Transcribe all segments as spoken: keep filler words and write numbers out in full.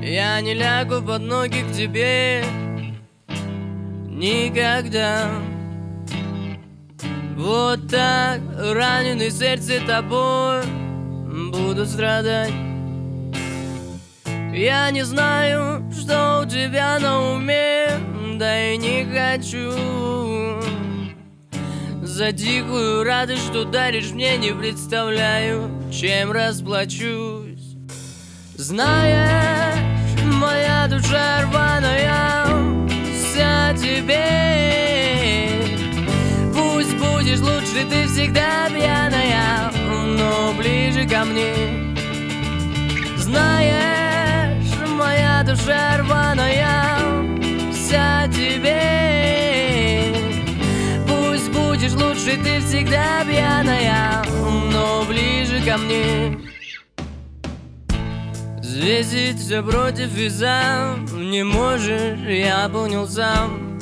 Я не лягу под ноги к тебе никогда. Вот так, раненый сердце тобой, буду страдать. Я не знаю, что у тебя на уме, да и не хочу. За дикую радость, что даришь мне, не представляю, чем расплачусь. Знаешь, моя душа рваная вся тебе. Пусть будешь лучше, ты всегда пьяная, но ближе ко мне. Знаешь, моя душа рваная вся тебе. Пусть будешь лучше, ты всегда пьяная, но ближе ко мне. Взвесить все против и за не можешь, я понял сам.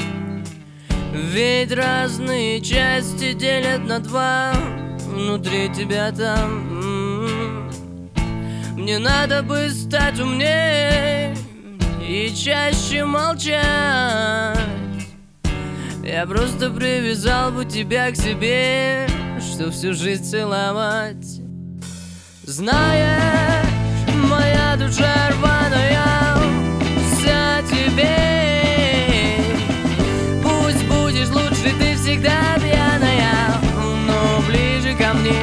Ведь разные части делят на два, внутри тебя там. Мне надо бы стать умнее и чаще молчать. Я просто привязал бы тебя к себе, что всю жизнь целовать. Знаешь, моя душа рваная вся тебе. Пусть будешь лучше, ты всегда пьяная, но ближе ко мне.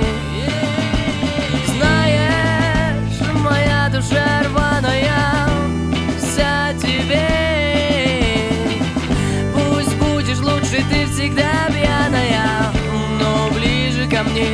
Знаешь, моя душа рваная вся тебе. Пусть будешь лучше, ты всегда пьяная, но ближе ко мне.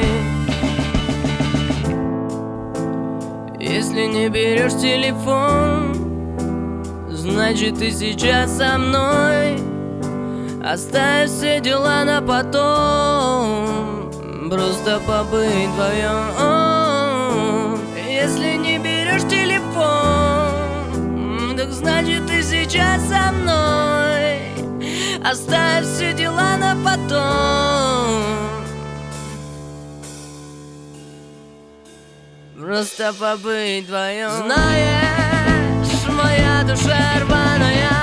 Если не берешь телефон, значит ты сейчас со мной. Оставь все дела на потом, просто побыть вдвоем. Если не берешь телефон, так значит ты сейчас со мной. Оставь все дела на потом, просто побыть вдвоем. Знаешь, моя душа рваная